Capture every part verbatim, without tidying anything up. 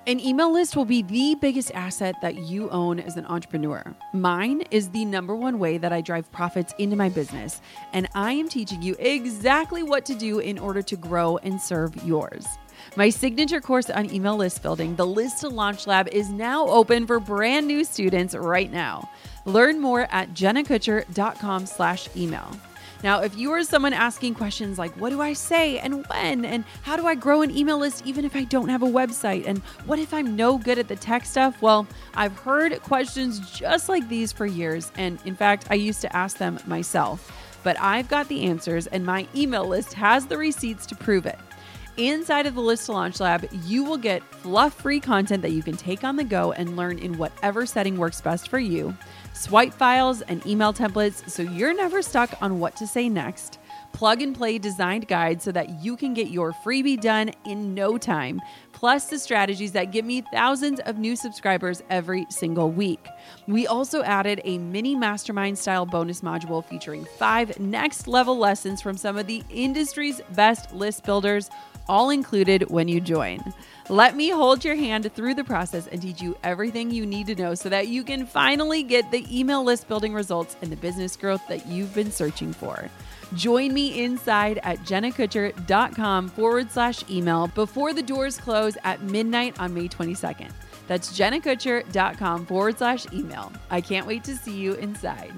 An email list will be the biggest asset that you own as an entrepreneur. Mine is the number one way that I drive profits into my business, and I am teaching you exactly what to do in order to grow and serve yours. My signature course on email list building, the List to Launch Lab, is now open for brand new students right now. Learn more at jennakutcher.com slash email. Now, if you are someone asking questions like, what do I say and when? And how do I grow an email list even if I don't have a website? And what if I'm no good at the tech stuff? Well, I've heard questions just like these for years. And in fact, I used to ask them myself. But I've got the answers, and my email list has the receipts to prove it. Inside of the List to Launch Lab, you will get fluff-free content that you can take on the go and learn in whatever setting works best for you. Swipe files and email templates so you're never stuck on what to say next. Plug and play designed guides so that you can get your freebie done in no time. Plus the strategies that give me thousands of new subscribers every single week. We also added a mini mastermind style bonus module featuring five next level lessons from some of the industry's best list builders, all included when you join. Let me hold your hand through the process and teach you everything you need to know so that you can finally get the email list building results and the business growth that you've been searching for. Join me inside at jennakutcher.com forward slash email before the doors close at midnight on May twenty-second. That's jennakutcher.com forward slash email. I can't wait to see you inside.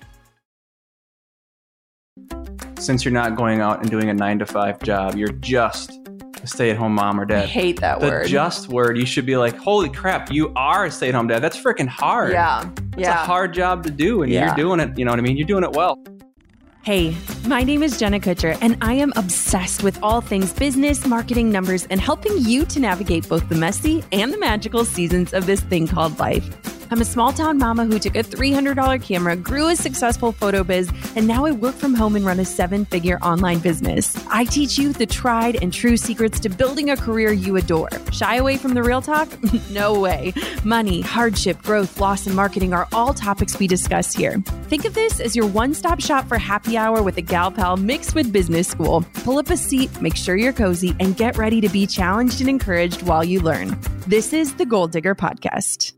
Since you're not going out and doing a nine to five job, you're just a stay-at-home mom or dad. I hate that the word. The just word, you should be like, holy crap, you are a stay-at-home dad. That's freaking hard. Yeah. It's yeah. a hard job to do, and yeah. you're doing it, you know what I mean? You're doing it well. Hey, my name is Jenna Kutcher, and I am obsessed with all things business, marketing, numbers, and helping you to navigate both the messy and the magical seasons of this thing called life. I'm a small town mama who took a three hundred dollars camera, grew a successful photo biz, and now I work from home and run a seven-figure online business. I teach you the tried and true secrets to building a career you adore. Shy away from the real talk? No way. Money, hardship, growth, loss, and marketing are all topics we discuss here. Think of this as your one-stop shop for happy hour with a gal pal mixed with business school. Pull up a seat, make sure you're cozy, and get ready to be challenged and encouraged while you learn. This is the Goal Digger Podcast.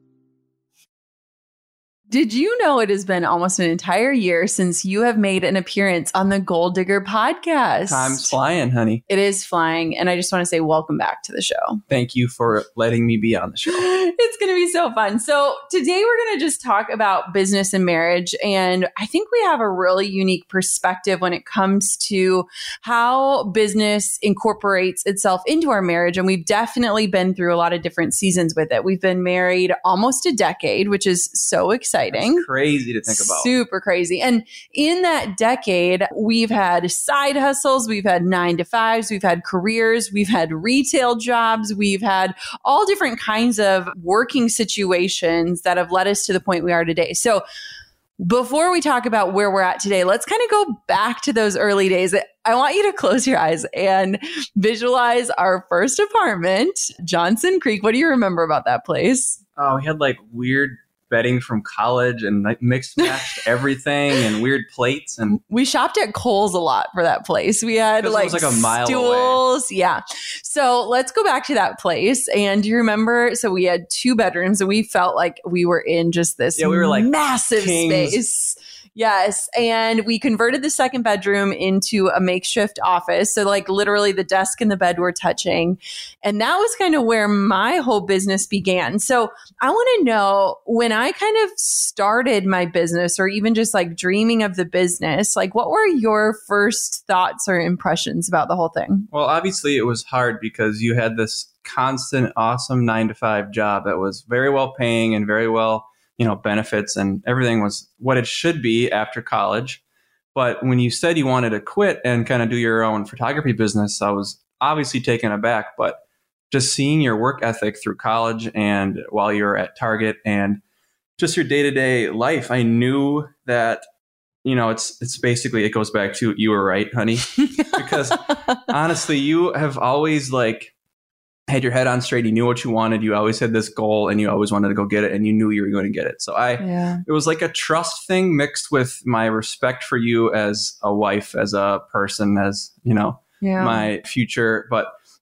Did you know it has been almost an entire year since you have made an appearance on the Goal Digger Podcast? Time's flying, honey. It is flying. And I just want to say welcome back to the show. Thank you for letting me be on the show. It's going to be so fun. So today we're going to just talk about business and marriage. And I think we have a really unique perspective when it comes to how business incorporates itself into our marriage. And we've definitely been through a lot of different seasons with it. We've been married almost a decade, which is so exciting. That's crazy to think about. Super crazy. And in that decade, we've had side hustles, we've had nine to fives, we've had careers, we've had retail jobs, we've had all different kinds of working situations that have led us to the point we are today. So before we talk about where we're at today, let's kind of go back to those early days. I want you to close your eyes and visualize our first apartment, Johnson Creek. What do you remember about that place? Oh, we had like weird bedding from college and like mixed matched everything and weird plates, and we shopped at Kohl's a lot for that place. We had like, it was like a mile stools. away. Yeah. So let's go back to that place. And do you remember? So we had two bedrooms and we felt like we were in just this yeah, we were like massive kings. space. Yes. And we converted the second bedroom into a makeshift office. So like literally the desk and the bed were touching. And that was kind of where my whole business began. So I want to know, when I kind of started my business, or even just like dreaming of the business, like what were your first thoughts or impressions about the whole thing? Well, obviously it was hard because you had this constant, awesome nine to five job that was very well paying and very well, you know, benefits, and everything was what it should be after college. But when you said you wanted to quit and kind of do your own photography business, I was obviously taken aback. But just seeing your work ethic through college and while you were at Target and just your day-to-day life, I knew that, you know, it's it's basically, it goes back to, you were right, honey. Because honestly, you have always like had your head on straight. You knew what you wanted. You always had this goal and you always wanted to go get it, and you knew you were going to get it. So I, yeah. It was like a trust thing mixed with my respect for you as a wife, as a person, as, you know, yeah. my future. But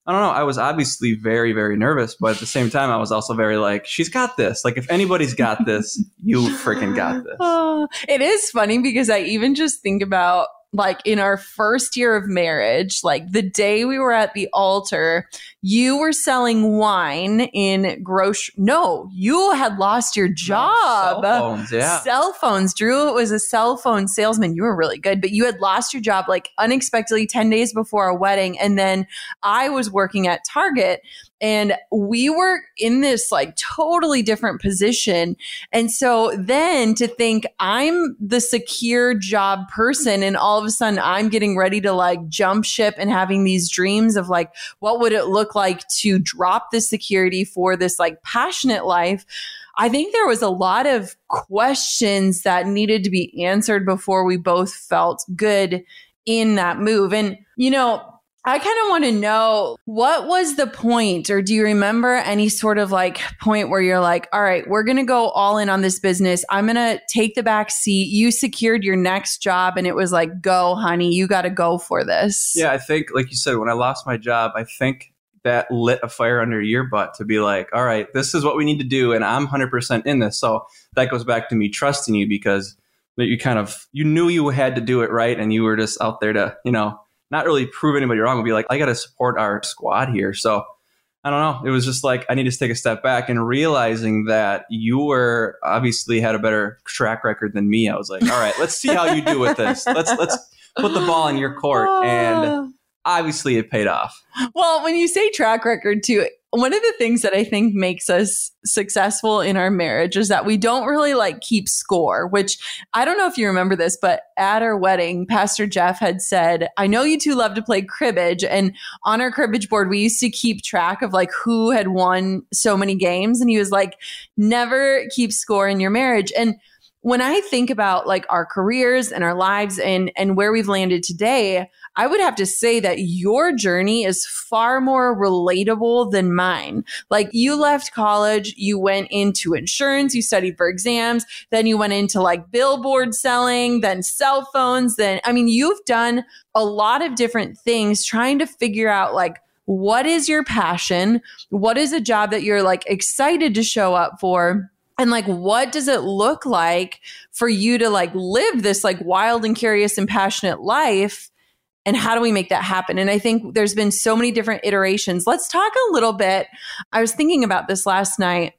I don't know. I was obviously very, very nervous, but at the same time, I was also very like, she's got this. Like, if anybody's got this, you freaking got this. Uh, it is funny because I even just think about like in our first year of marriage, like the day we were at the altar, you were selling wine in grocery. No, you had lost your job. No, cell phones, yeah. Cell phones. Drew was a cell phone salesman. You were really good, but you had lost your job like unexpectedly ten days before our wedding. And then I was working at Target. And we were in this like totally different position. And so then to think I'm the secure job person and all of a sudden I'm getting ready to like jump ship and having these dreams of like, what would it look like to drop the security for this like passionate life? I think there was a lot of questions that needed to be answered before we both felt good in that move. And, you know, I kind of want to know, what was the point, or do you remember any sort of like point where you're like, all right, we're going to go all in on this business. I'm going to take the back seat. You secured your next job and it was like, go, honey, you got to go for this. Yeah, I think, like you said, when I lost my job, I think that lit a fire under your butt to be like, all right, this is what we need to do. And I'm one hundred percent in this. So that goes back to me trusting you, because you kind of, you knew you had to do it right. And you were just out there to, you know, not really prove anybody wrong, but be like, I got to support our squad here. So I don't know. It was just like, I need to take a step back, and realizing that you were obviously had a better track record than me. I was like, all right, let's see how you do with this. Let's, let's put the ball in your court. And obviously it paid off. Well, when you say track record too, one of the things that I think makes us successful in our marriage is that we don't really like keep score, which I don't know if you remember this, but at our wedding, Pastor Jeff had said, I know you two love to play cribbage. And on our cribbage board, we used to keep track of like who had won so many games. And he was like, never keep score in your marriage. And when I think about like our careers and our lives and, and where we've landed today, I would have to say that your journey is far more relatable than mine. Like, you left college, you went into insurance, you studied for exams, then you went into like billboard selling, then cell phones, then, I mean, you've done a lot of different things trying to figure out like, what is your passion? What is a job that you're like excited to show up for? And like, what does it look like for you to like live this like wild and curious and passionate life? And how do we make that happen? And I think there's been so many different iterations. Let's talk a little bit. I was thinking about this last night.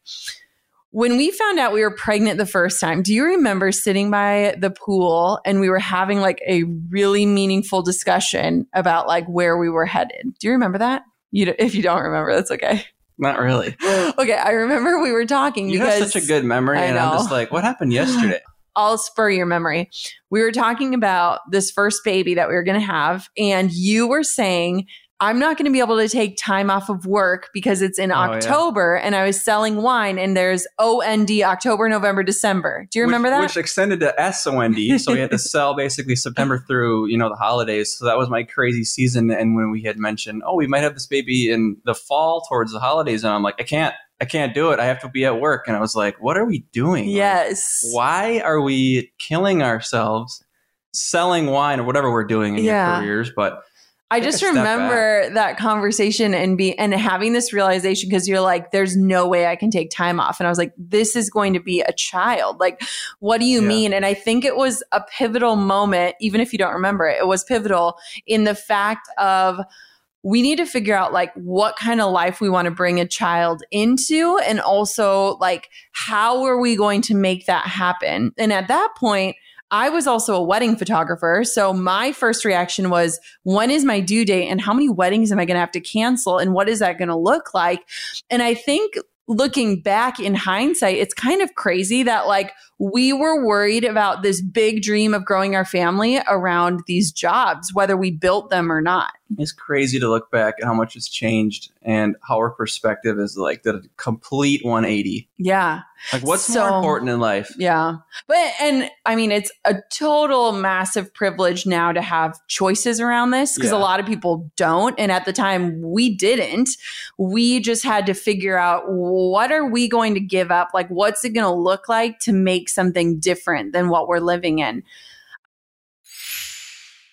When we found out we were pregnant the first time, do you remember sitting by the pool and we were having like a really meaningful discussion about like where we were headed? Do you remember that? You, if you don't remember, that's okay. Not really. Okay, I remember we were talking you because have such a good memory, and I'm just like, what happened yesterday? I'll spur your memory. We were talking about this first baby that we were going to have, and you were saying, I'm not going to be able to take time off of work because it's in oh, October, yeah. And I was selling wine, and there's O N D, October, November, December. Do you remember which, that? Which extended to S O N D, so we had to sell basically September through, you know, the holidays. So that was my crazy season. And when we had mentioned, oh, we might have this baby in the fall towards the holidays, and I'm like, I can't. I can't do it. I have to be at work. And I was like, what are we doing? Yes. Like, why are we killing ourselves selling wine or whatever we're doing in yeah. your careers? But I just remember that conversation and be and having this realization, because you're like, there's no way I can take time off. And I was like, this is going to be a child. Like, what do you yeah. mean? And I think it was a pivotal moment, even if you don't remember it, it was pivotal in the fact of, we need to figure out like what kind of life we want to bring a child into, and also like, how are we going to make that happen? And at that point, I was also a wedding photographer. So my first reaction was, when is my due date and how many weddings am I going to have to cancel? And what is that going to look like? And I think looking back in hindsight, it's kind of crazy that like we were worried about this big dream of growing our family around these jobs, whether we built them or not. It's crazy to look back at how much has changed and how our perspective is like the complete one eighty. Yeah. Like, what's so, more important in life? Yeah. But, and I mean, it's a total massive privilege now to have choices around this, because yeah. a lot of people don't. And at the time we didn't, we just had to figure out, what are we going to give up? Like, what's it going to look like to make something different than what we're living in?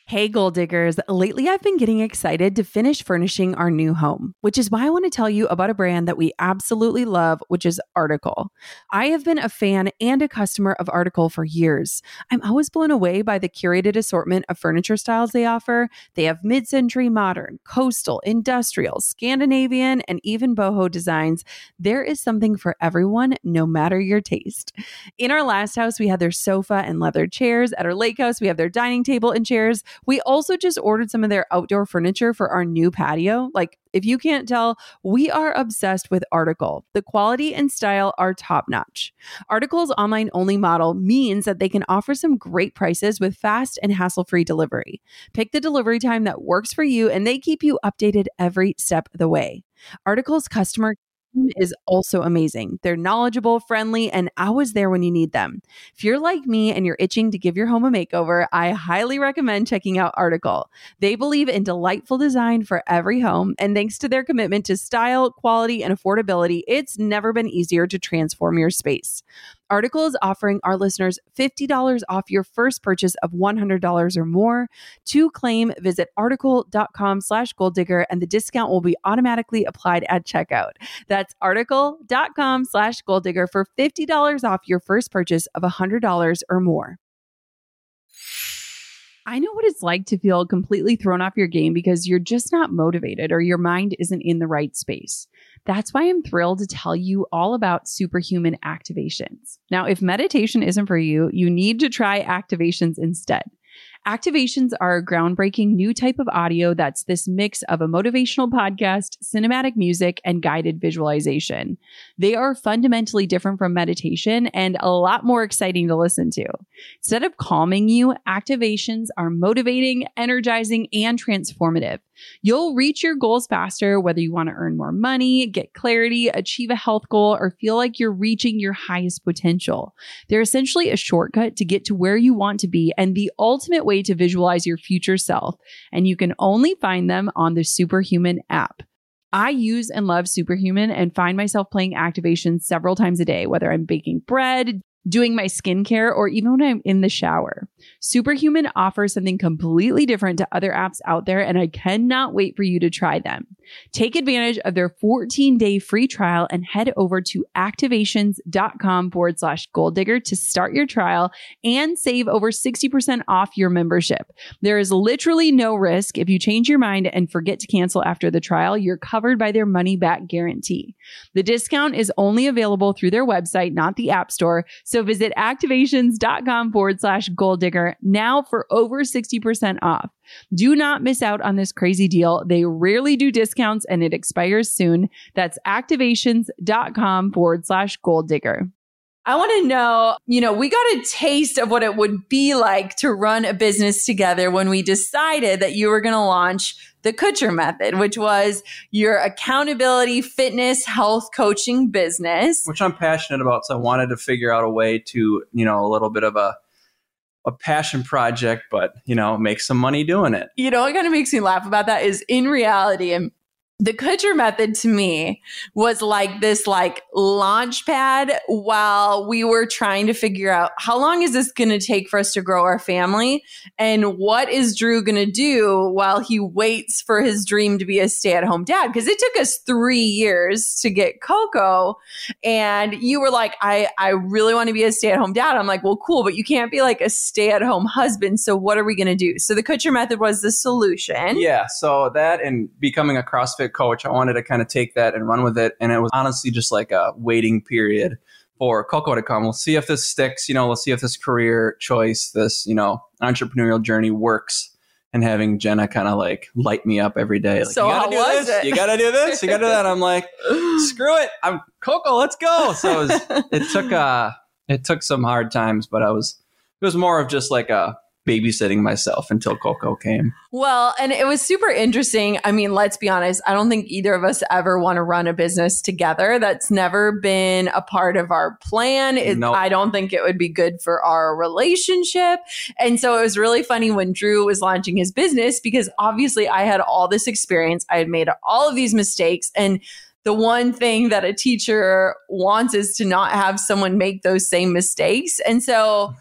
Hey, Goal Diggers. Lately, I've been getting excited to finish furnishing our new home, which is why I want to tell you about a brand that we absolutely love, which is Article. I have been a fan and a customer of Article for years. I'm always blown away by the curated assortment of furniture styles they offer. They have mid-century modern, coastal, industrial, Scandinavian, and even boho designs. There is something for everyone, no matter your taste. In our last house, we had their sofa and leather chairs. At our lake house, we have their dining table and chairs. We also just ordered some of their outdoor furniture for our new patio. Like, if you can't tell, we are obsessed with Article. The quality and style are top notch. Article's online only model means that they can offer some great prices with fast and hassle-free delivery. Pick the delivery time that works for you, and they keep you updated every step of the way. Article's customer is also amazing. They're knowledgeable, friendly, and always there when you need them. If you're like me and you're itching to give your home a makeover, I highly recommend checking out Article. They believe in delightful design for every home, and thanks to their commitment to style, quality, and affordability, it's never been easier to transform your space. Article is offering our listeners fifty dollars off your first purchase of one hundred dollars or more. To claim, visit article.com slash goal digger, and the discount will be automatically applied at checkout. That's article.com slash goal digger for fifty dollars off your first purchase of one hundred dollars or more. I know what it's like to feel completely thrown off your game because you're just not motivated or your mind isn't in the right space. That's why I'm thrilled to tell you all about Superhuman Activations. Now, if meditation isn't for you, you need to try Activations instead. Activations are a groundbreaking new type of audio that's this mix of a motivational podcast, cinematic music, and guided visualization. They are fundamentally different from meditation and a lot more exciting to listen to. Instead of calming you, Activations are motivating, energizing, and transformative. You'll reach your goals faster, whether you want to earn more money, get clarity, achieve a health goal, or feel like you're reaching your highest potential. They're essentially a shortcut to get to where you want to be and the ultimate way to visualize your future self. And you can only find them on the Superhuman app. I use and love Superhuman and find myself playing Activations several times a day, whether I'm baking bread, doing my skincare, or even when I'm in the shower. Superhuman offers something completely different to other apps out there, and I cannot wait for you to try them. Take advantage of their fourteen-day free trial and head over to activations.com forward slash goal digger to start your trial and save over sixty percent off your membership. There is literally no risk. If you change your mind and forget to cancel after the trial, you're covered by their money-back guarantee. The discount is only available through their website, not the App Store. So visit activations.com forward slash goal digger now for over sixty percent off. Do not miss out on this crazy deal. They rarely do discounts and it expires soon. That's activations.com forward slash goal digger. I want to know, you know, we got a taste of what it would be like to run a business together when we decided that you were going to launch the Kutcher Method, which was your accountability, fitness, health coaching business. Which I'm passionate about. So I wanted to figure out a way to, you know, a little bit of a a passion project, but, you know, make some money doing it. You know, what kind of makes me laugh about that is in reality, and the Kutcher Method to me was like this like launch pad while we were trying to figure out how long is this going to take for us to grow our family and what is Drew going to do while he waits for his dream to be a stay-at-home dad? Because it took us three years to get Coco, and you were like, I, I really want to be a stay-at-home dad. I'm like, well, cool, but you can't be like a stay-at-home husband. So what are we going to do? So the Kutcher Method was the solution. Yeah. So that and becoming a CrossFit coach, I wanted to kind of take that and run with it. And it was honestly just like a waiting period for Coco to come. We'll see if this sticks, you know, we'll see if this career choice, this, you know, entrepreneurial journey works. And having Jenna kind of like light me up every day. Like, so you gotta how do was this, it? you gotta do this, you gotta do that. I'm like, screw it. I'm Coco, let's go. So it, was, it took uh it took some hard times, but I was it was more of just like a babysitting myself until Coco came. Well, and it was super interesting. I mean, let's be honest. I don't think either of us ever want to run a business together. That's never been a part of our plan. It, nope. I don't think it would be good for our relationship. And so it was really funny when Drew was launching his business because obviously I had all this experience. I had made all of these mistakes, and the one thing that a teacher wants is to not have someone make those same mistakes. And so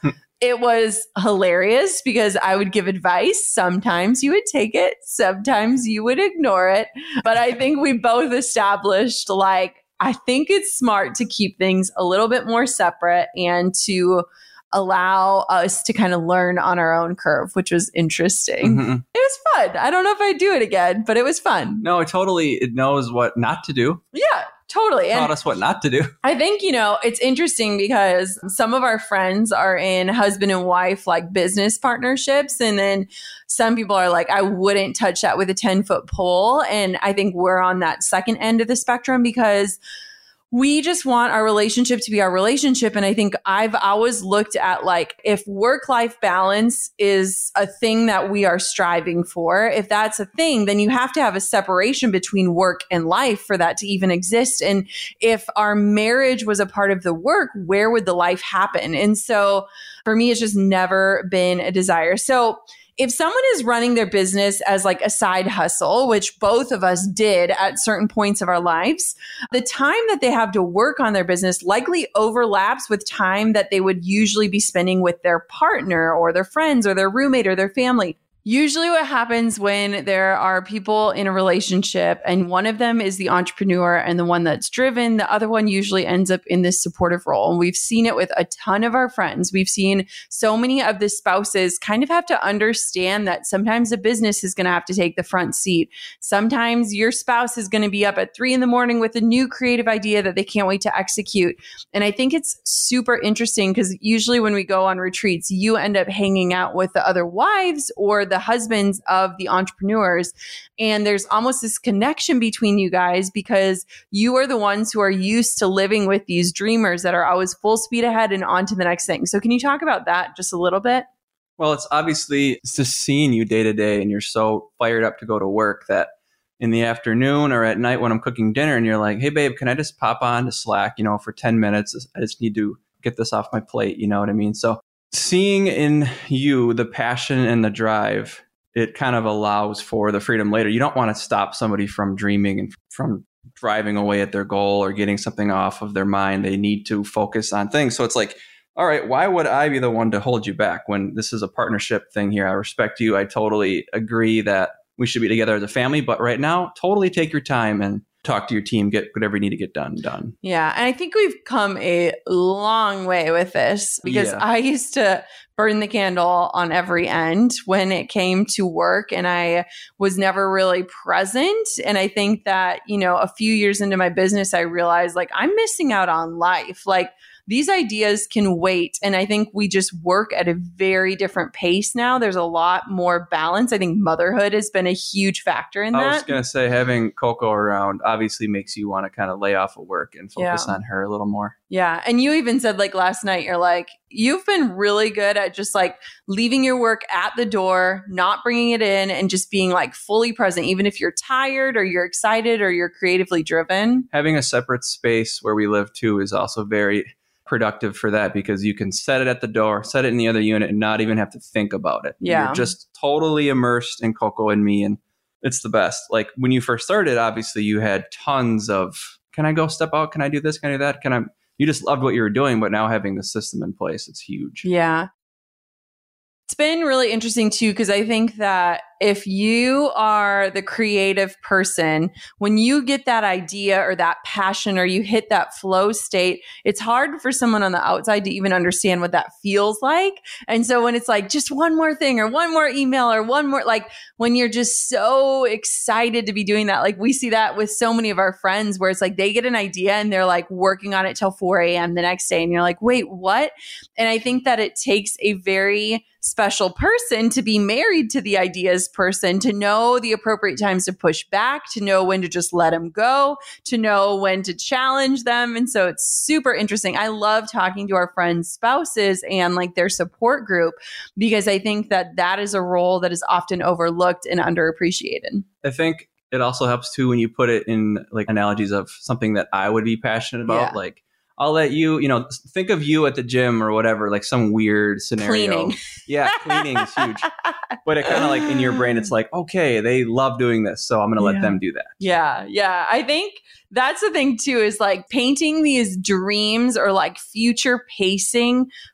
it was hilarious because I would give advice. Sometimes you would take it, sometimes you would ignore it. But I think we both established, like, I think it's smart to keep things a little bit more separate and to allow us to kind of learn on our own curve, which was interesting. Mm-hmm. It was fun. I don't know if I'd do it again, but it was fun. No, it totally, it knows what not to do. Yeah, totally. It taught us what not to do. I think, you know, it's interesting because some of our friends are in husband and wife, like business partnerships. And then some people are like, I wouldn't touch that with a ten foot pole. And I think we're on that second end of the spectrum because we just want our relationship to be our relationship. And I think I've always looked at, like, if work-life balance is a thing that we are striving for, if that's a thing, then you have to have a separation between work and life for that to even exist. And if our marriage was a part of the work, where would the life happen? And so for me, it's just never been a desire. So if someone is running their business as like a side hustle, which both of us did at certain points of our lives, the time that they have to work on their business likely overlaps with time that they would usually be spending with their partner or their friends or their roommate or their family. Usually what happens when there are people in a relationship and one of them is the entrepreneur and the one that's driven, the other one usually ends up in this supportive role. And we've seen it with a ton of our friends. We've seen so many of the spouses kind of have to understand that sometimes the business is going to have to take the front seat. Sometimes your spouse is going to be up at three in the morning with a new creative idea that they can't wait to execute. And I think it's super interesting because usually when we go on retreats, you end up hanging out with the other wives or the the husbands of the entrepreneurs. And there's almost this connection between you guys because you are the ones who are used to living with these dreamers that are always full speed ahead and on to the next thing. So can you talk about that just a little bit? Well, it's obviously it's just seeing you day to day and you're so fired up to go to work that in the afternoon or at night when I'm cooking dinner and you're like, hey, babe, can I just pop on to Slack, you know, for ten minutes? I just need to get this off my plate. You know what I mean? So seeing in you the passion and the drive, it kind of allows for the freedom later. You don't want to stop somebody from dreaming and from driving away at their goal or getting something off of their mind. They need to focus on things. So it's like, all right, why would I be the one to hold you back when this is a partnership thing here? I respect you. I totally agree that we should be together as a family. But right now, totally take your time and talk to your team, get whatever you need to get done, done. Yeah. And I think we've come a long way with this because yeah. I used to burn the candle on every end when it came to work and I was never really present. And I think that, you know, a few years into my business, I realized like I'm missing out on life. Like these ideas can wait. And I think we just work at a very different pace now. There's a lot more balance. I think motherhood has been a huge factor in that. I was going to say having Coco around obviously makes you want to kind of lay off of work and focus yeah. on her a little more. Yeah. And you even said like last night, you're like, you've been really good at just like leaving your work at the door, not bringing it in and just being like fully present, even if you're tired or you're excited or you're creatively driven. Having a separate space where we live too is also very productive for that because you can set it at the door, set it in the other unit and not even have to think about it. Yeah. You're just totally immersed in Coco and me and it's the best. Like when you first started, obviously you had tons of, can I go step out? Can I do this? Can I do that? Can I, you just loved what you were doing, but now having the system in place, it's huge. Yeah. It's been really interesting too, because I think that if you are the creative person, when you get that idea or that passion or you hit that flow state, it's hard for someone on the outside to even understand what that feels like. And so when it's like just one more thing or one more email or one more, like when you're just so excited to be doing that, like we see that with so many of our friends where it's like they get an idea and they're like working on it till four a.m. the next day. And you're like, wait, what? And I think that it takes a very special person to be married to the ideas person, to know the appropriate times to push back, to know when to just let them go, to know when to challenge them. And so it's super interesting. I love talking to our friends' spouses and like their support group, because I think that that is a role that is often overlooked and underappreciated. I think it also helps too when you put it in like analogies of something that I would be passionate about, yeah. like I'll let you, you know, think of you at the gym or whatever, like some weird scenario. Cleaning. Yeah, cleaning is huge. But it kind of like in your brain, it's like, okay, they love doing this, so I'm going to let yeah. them do that. Yeah, yeah. I think that's the thing too, is like painting these dreams or like future pacing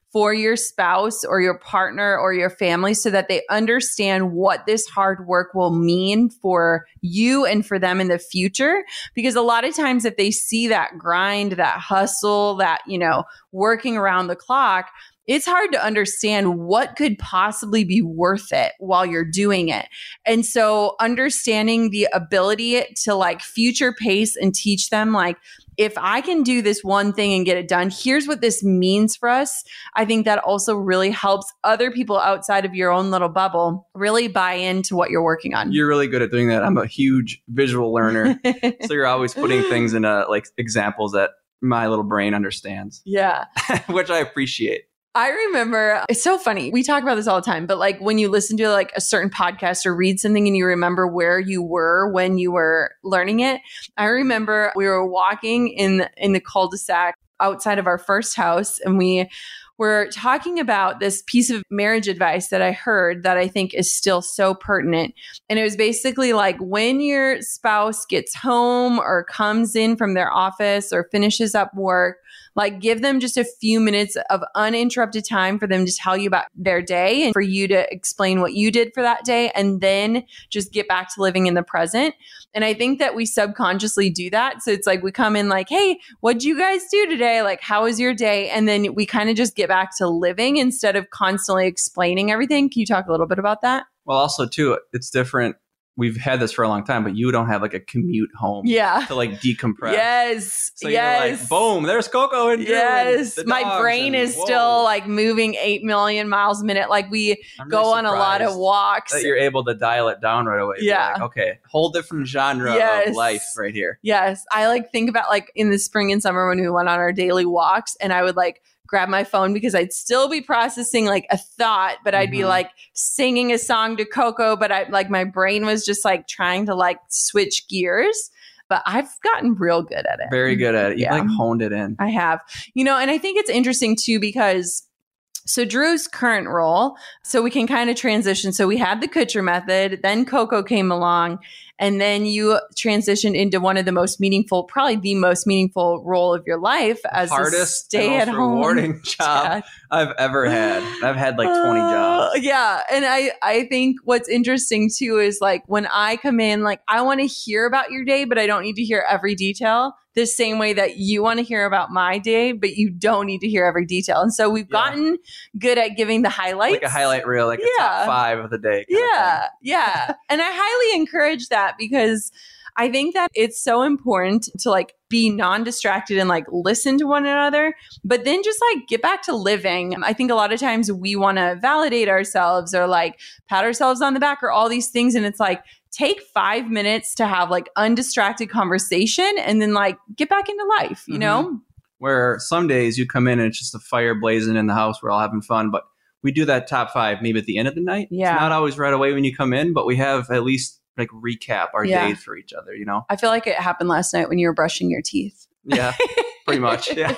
for your spouse or your partner or your family so that they understand what this hard work will mean for you and for them in the future. Because a lot of times if they see that grind, that hustle, that, you know, working around the clock, it's hard to understand what could possibly be worth it while you're doing it. And so understanding the ability to like future pace and teach them like, if I can do this one thing and get it done, here's what this means for us. I think that also really helps other people outside of your own little bubble really buy into what you're working on. You're really good at doing that. I'm a huge visual learner. So you're always putting things into like examples that my little brain understands. Yeah. Which I appreciate. I remember, it's so funny. We talk about this all the time, but like when you listen to like a certain podcast or read something and you remember where you were when you were learning it. I remember we were walking in, in the cul-de-sac outside of our first house and we were talking about this piece of marriage advice that I heard that I think is still so pertinent. And it was basically like when your spouse gets home or comes in from their office or finishes up work, like give them just a few minutes of uninterrupted time for them to tell you about their day and for you to explain what you did for that day and then just get back to living in the present. And I think that we subconsciously do that. So it's like we come in like, hey, what'd you guys do today? Like, how was your day? And then we kind of just get back to living instead of constantly explaining everything. Can you talk a little bit about that? Well, also too, it's different. We've had this for a long time, but you don't have like a commute home yeah. to like decompress. Yes. So yes. you're like, boom, there's Coco and Drew yes. and My brain and, is whoa. still like moving eight million miles a minute. Like we I'm go really on a lot of walks. That you're able to dial it down right away. Yeah. Like, okay, whole different genre yes. of life right here. Yes. I like think about like in the spring and summer when we went on our daily walks and I would like grab my phone because I'd still be processing like a thought, but I'd mm-hmm. be like singing a song to Coco, but I like my brain was just like trying to like switch gears. But I've gotten real good at it. Very good at it. You yeah. like honed it in. I have. You know, and I think it's interesting too because so Drew's current role, so we can kind of transition. So we had the Kutcher method, then Coco came along, and then you transitioned into one of the most meaningful, probably the most meaningful role of your life as hardest, a stay-at-home rewarding job dad. I've ever had. I've had like twenty uh, jobs. Yeah, and I I think what's interesting too is like when I come in, like I want to hear about your day, but I don't need to hear every detail. The same way that you want to hear about my day, but you don't need to hear every detail. And so we've yeah. gotten good at giving the highlights. Like a highlight reel, like yeah. a top five of the day. Yeah, yeah. And I highly encourage that because I think that it's so important to like be non-distracted and like listen to one another, but then just like get back to living. I think a lot of times we want to validate ourselves or like pat ourselves on the back or all these things. And it's like, take five minutes to have like undistracted conversation and then like get back into life, you mm-hmm. know? Where some days you come in and it's just a fire blazing in the house. We're all having fun, but we do that top five maybe at the end of the night. Yeah. It's not always right away when you come in, but we have at least like recap our yeah. days for each other, you know? I feel like it happened last night when you were brushing your teeth. Yeah, pretty much. Yeah.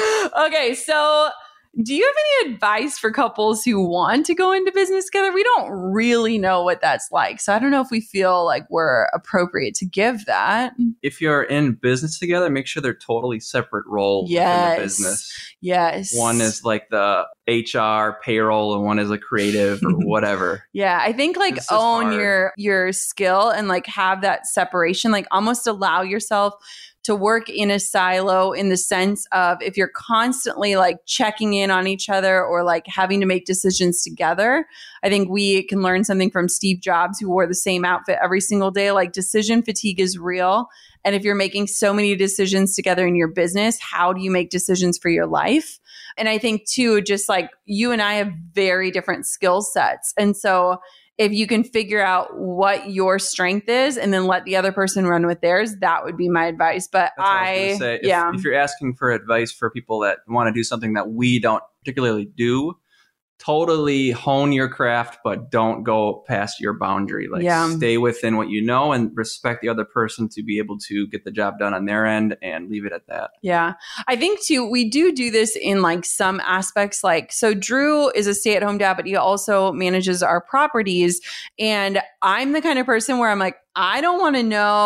Okay, so do you have any advice for couples who want to go into business together? We don't really know what that's like. So I don't know if we feel like we're appropriate to give that. If you're in business together, make sure they're totally separate roles yes. within the business. Yes. One is like the H R payroll and one is a creative or whatever. Yeah. I think like own hard. your your skill and like have that separation, like almost allow yourself to work in a silo in the sense of if you're constantly like checking in on each other or like having to make decisions together. I think we can learn something from Steve Jobs, who wore the same outfit every single day. Like decision fatigue is real. And if you're making so many decisions together in your business, how do you make decisions for your life? And I think too, just like you and I have very different skill sets. And so if you can figure out what your strength is and then let the other person run with theirs, that would be my advice. But That's what I, I was say. If, yeah. if you're asking for advice for people that want to do something that we don't particularly do, totally hone your craft, but don't go past your boundary. Like yeah. stay within what you know and respect the other person to be able to get the job done on their end and leave it at that. Yeah. I think too, we do do this in like some aspects. Like, so Drew is a stay-at-home dad, but he also manages our properties. And I'm the kind of person where I'm like, I don't want to know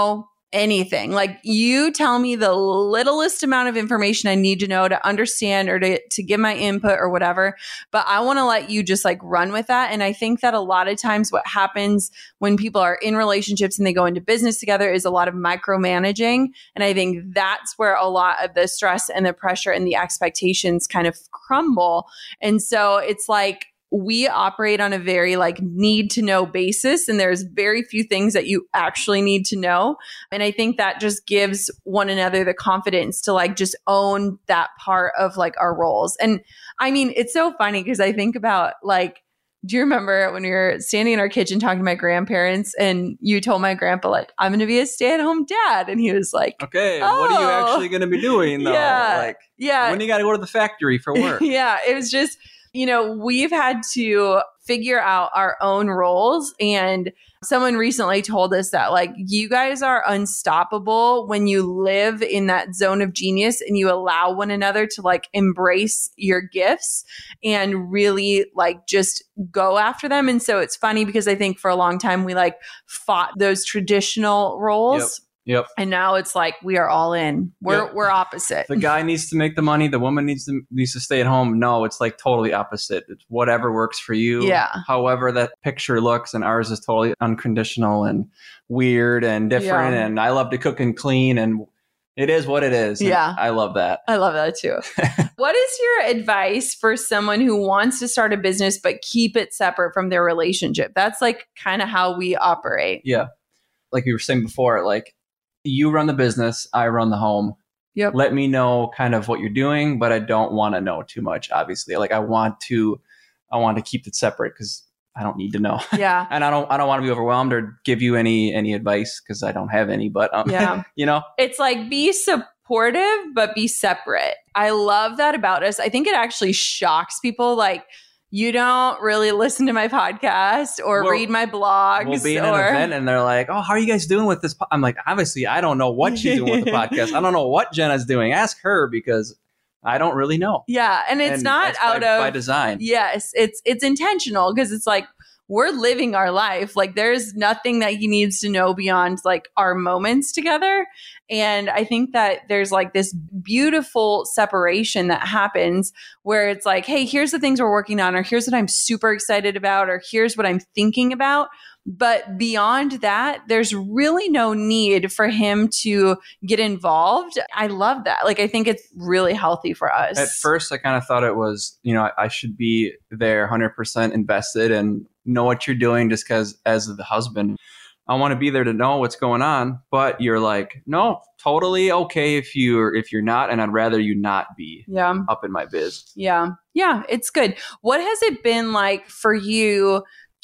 anything. Like you tell me the littlest amount of information I need to know to understand or to, to give my input or whatever. But I want to let you just like run with that. And I think that a lot of times what happens when people are in relationships and they go into business together is a lot of micromanaging. And I think that's where a lot of the stress and the pressure and the expectations kind of crumble. And so it's like, we operate on a very like need to know basis, and there's very few things that you actually need to know. And I think that just gives one another the confidence to like just own that part of like our roles. And I mean, it's so funny because I think about like, do you remember when we were standing in our kitchen talking to my grandparents and you told my grandpa like, I'm going to be a stay-at-home dad? And he was like, okay, oh. What are you actually going to be doing though? Yeah, like, yeah. when do you got to go to the factory for work? Yeah, it was just, you know, we've had to figure out our own roles. And someone recently told us that like you guys are unstoppable when you live in that zone of genius and you allow one another to like embrace your gifts and really like just go after them. And so it's funny because I think for a long time we like fought those traditional roles. Yep. Yep. And now it's like we are all in. We're Yep. we're opposite. The guy needs to make the money. The woman needs to needs to stay at home. No, it's like totally opposite. It's whatever works for you. Yeah. However that picture looks, and ours is totally unconditional and weird and different. Yeah. And I love to cook and clean, and it is what it is. And Yeah. I love that. I love that too. What is your advice for someone who wants to start a business but keep it separate from their relationship? That's like kind of how we operate. Yeah. Like we were saying before, like you run the business, I run the home. Yep. Let me know kind of what you're doing, but I don't want to know too much, obviously. Like I want to, I want to keep it separate because I don't need to know. Yeah. And I don't, I don't want to be overwhelmed or give you any, any advice because I don't have any, but, um, Yeah. you know, It's like be supportive, but be separate. I love that about us. I think it actually shocks people. Like, you don't really listen to my podcast or We'll- read my blogs. we'll be in or, an event and they're like, oh, how are you guys doing with this? Po-? I'm like, obviously, I don't know what she's doing with the podcast. I don't know what Jenna's doing. Ask her because I don't really know. Yeah. And it's And not that's out by, of by design. Yes, it's it's intentional because it's like we're living our life. Like there's nothing that he needs to know beyond like our moments together. And I think that there's like this beautiful separation that happens where it's like, hey, here's the things we're working on, or here's what I'm super excited about, or here's what I'm thinking about. But beyond that, there's really no need for him to get involved. I love that. Like, I think it's really healthy for us. At first, I kind of thought it was, you know, I, I should be there one hundred percent invested and know what you're doing just because as the husband, I want to be there to know what's going on. But you're like, no, totally okay if you're if you're not, and I'd rather you not be Yeah. up in my biz. Yeah. Yeah. It's good. What has it been like for you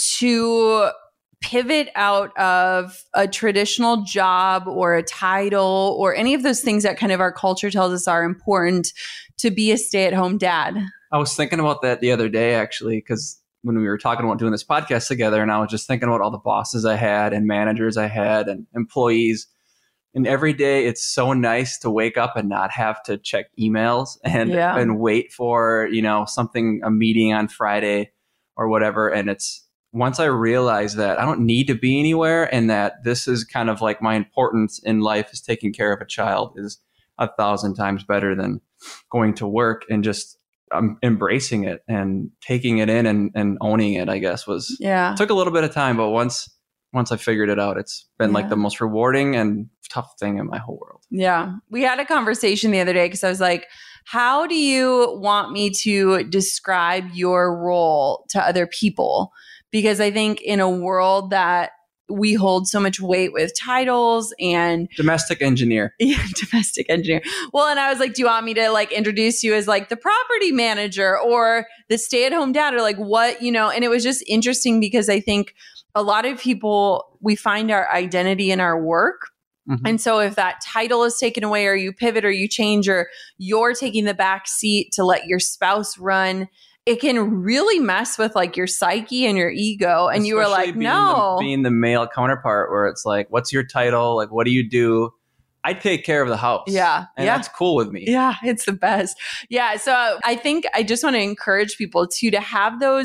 to pivot out of a traditional job or a title or any of those things that kind of our culture tells us are important to be a stay-at-home dad? I was thinking about that the other day, actually, because when we were talking about doing this podcast together, and I was just thinking about all the bosses I had and managers I had and employees. And every day it's so nice to wake up and not have to check emails and, Yeah. and wait for, you know, something, a meeting on Friday or whatever. And it's, once I realized that I don't need to be anywhere and that this is kind of like my importance in life is taking care of a child is a thousand times better than going to work, and just um, embracing it and taking it in and, and owning it, I guess, was, Yeah. took a little bit of time, but once, once I figured it out, it's been like Yeah. the most rewarding and tough thing in my whole world. Yeah. We had a conversation the other day because I was like, how do you want me to describe your role to other people? Because I think in a world that we hold so much weight with titles and Domestic engineer. yeah, domestic engineer. Well, and I was like, do you want me to like introduce you as like the property manager or the stay-at-home dad or like what, you know? And it was just interesting because I think a lot of people, we find our identity in our work. Mhm. And so if that title is taken away or you pivot or you change or you're taking the back seat to let your spouse run, it can really mess with like your psyche and your ego. And you were Especially like, being no. the, being the male counterpart where it's like, what's your title? Like, what do you do? I take care of the house. Yeah. And Yeah. that's cool with me. Yeah, it's the best. Yeah. So I think I just want to encourage people to to have those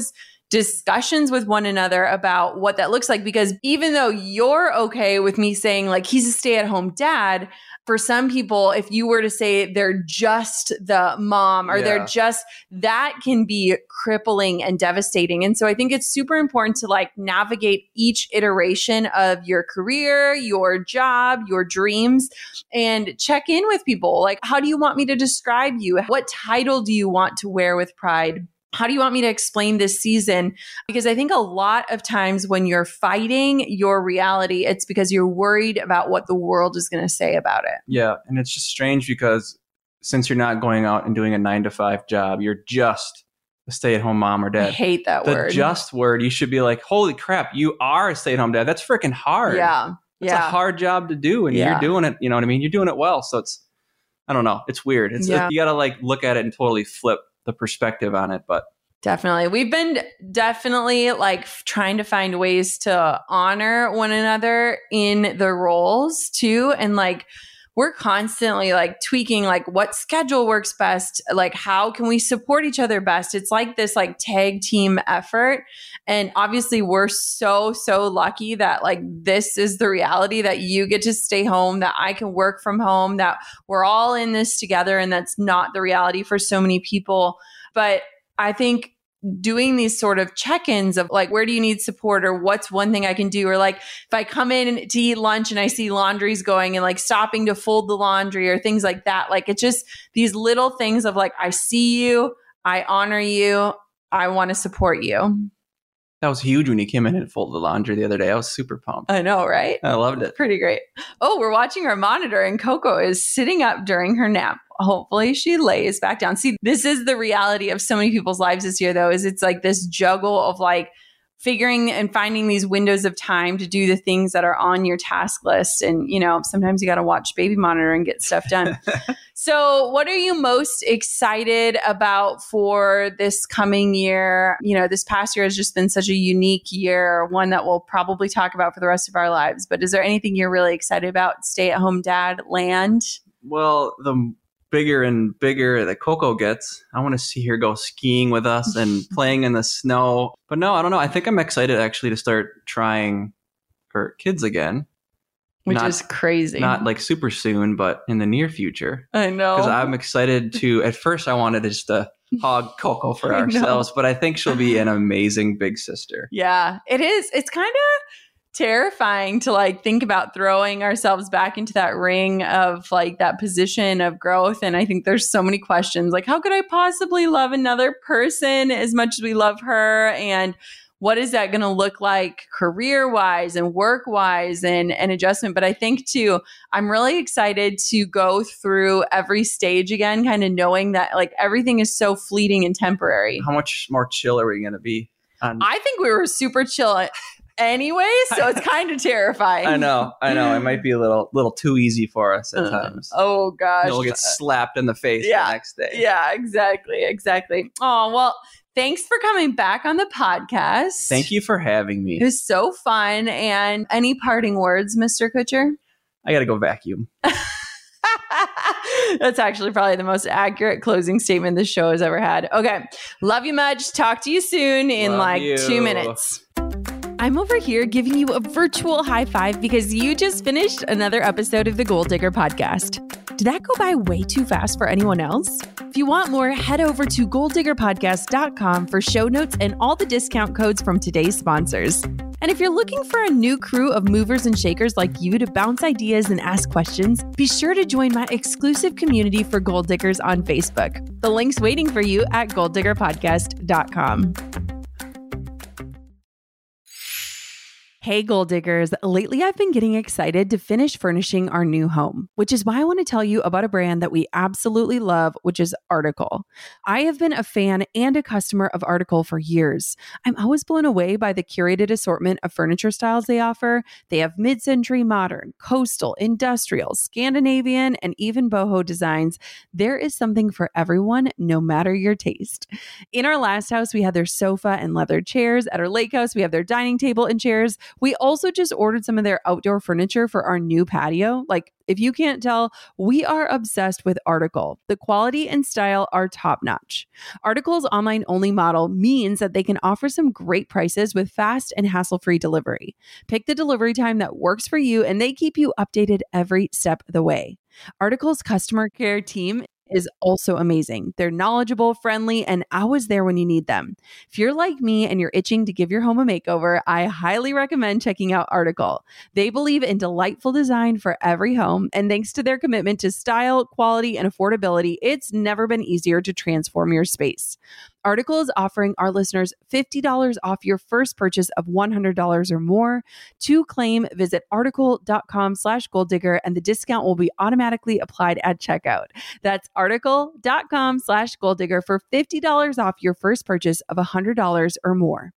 discussions with one another about what that looks like. Because even though you're okay with me saying like, he's a stay-at-home dad, for some people, if you were to say they're just the mom or yeah. they're just, that can be crippling and devastating. And so I think it's super important to like navigate each iteration of your career, your job, your dreams, and check in with people. Like, how do you want me to describe you? What title do you want to wear with pride? How do you want me to explain this season? Because I think a lot of times when you're fighting your reality, it's because you're worried about what the world is going to say about it. Yeah. And it's just strange because since you're not going out and doing a nine to five job, you're just a stay-at-home mom or dad. I hate that the word. The just word, you should be like, holy crap, you are a stay-at-home dad. That's freaking hard. Yeah. It's yeah. a hard job to do. And yeah. you're doing it, you know what I mean? You're doing it well. So it's, I don't know. It's weird. It's yeah. it, you got to like look at it and totally flip the perspective on it. But definitely. We've been definitely like f- trying to find ways to honor one another in the roles too. And like, we're constantly like tweaking, like what schedule works best? Like, how can we support each other best? It's like this like tag team effort. And obviously we're so, so lucky that like, this is the reality that you get to stay home, that I can work from home, that we're all in this together. And that's not the reality for so many people. But I think doing these sort of check-ins of like, where do you need support, or what's one thing I can do? Or like, if I come in to eat lunch and I see laundry's going, and like stopping to fold the laundry or things like that. Like, it's just these little things of like, I see you, I honor you, I want to support you. That was huge when you came in and folded the laundry the other day. I was super pumped. I know, right? I loved it. Pretty great. Oh, we're watching our monitor and Coco is sitting up during her nap. Hopefully she lays back down. See, this is the reality of so many people's lives this year, though, is it's like this juggle of like figuring and finding these windows of time to do the things that are on your task list. And, you know, sometimes you got to watch baby monitor and get stuff done. So what are you most excited about for this coming year? You know, this past year has just been such a unique year, one that we'll probably talk about for the rest of our lives. But is there anything you're really excited about, stay-at-home dad land? Well, the bigger and bigger that Coco gets, I want to see her go skiing with us and playing in the snow. But no, I don't know. I think I'm excited actually to start trying for kids again. Which not, is crazy. Not like super soon, but in the near future. I know. Because I'm excited to, at first I wanted just to hog Coco for I ourselves, know. But I think she'll be an amazing big sister. Yeah, it is. It's kind of terrifying to like think about throwing ourselves back into that ring of like that position of growth. And I think there's so many questions like, how could I possibly love another person as much as we love her? And what is that going to look like career wise and work wise and, and adjustment? But I think too, I'm really excited to go through every stage again, kind of knowing that like everything is so fleeting and temporary. How much more chill are we going to be? On- I think we were super chill anyway, so it's kind of terrifying. I know, I know. It might be a little little too easy for us at uh, times. Oh gosh. We'll get slapped in the face yeah. the next day. Yeah, exactly, exactly. Oh, well, thanks for coming back on the podcast. Thank you for having me. It was so fun. And any parting words, Mister Kutcher? I got to go vacuum. That's actually probably the most accurate closing statement this show has ever had. Okay. Love you much. Talk to you soon in Love like you. two minutes. I'm over here giving you a virtual high five because you just finished another episode of the Goal Digger podcast. Did that go by way too fast for anyone else? If you want more, head over to goal digger podcast dot com for show notes and all the discount codes from today's sponsors. And if you're looking for a new crew of movers and shakers like you to bounce ideas and ask questions, be sure to join my exclusive community for Goal Diggers on Facebook. The link's waiting for you at goal digger podcast dot com. Hey, Goal Diggers. Lately, I've been getting excited to finish furnishing our new home, which is why I want to tell you about a brand that we absolutely love, which is Article. I have been a fan and a customer of Article for years. I'm always blown away by the curated assortment of furniture styles they offer. They have mid-century modern, coastal, industrial, Scandinavian, and even boho designs. There is something for everyone, no matter your taste. In our last house, we had their sofa and leather chairs. At our lake house, we have their dining table and chairs. We also just ordered some of their outdoor furniture for our new patio. Like, if you can't tell, we are obsessed with Article. The quality and style are top notch. Article's online only model means that they can offer some great prices with fast and hassle-free delivery. Pick the delivery time that works for you, and they keep you updated every step of the way. Article's customer care team is also amazing. They're knowledgeable, friendly, and always there when you need them. If you're like me and you're itching to give your home a makeover, I highly recommend checking out Article. They believe in delightful design for every home, and thanks to their commitment to style, quality, and affordability, it's never been easier to transform your space. Article is offering our listeners fifty dollars off your first purchase of one hundred dollars or more. To claim, visit article.com slash goal digger, and the discount will be automatically applied at checkout. That's article.com slash goal digger for fifty dollars off your first purchase of one hundred dollars or more.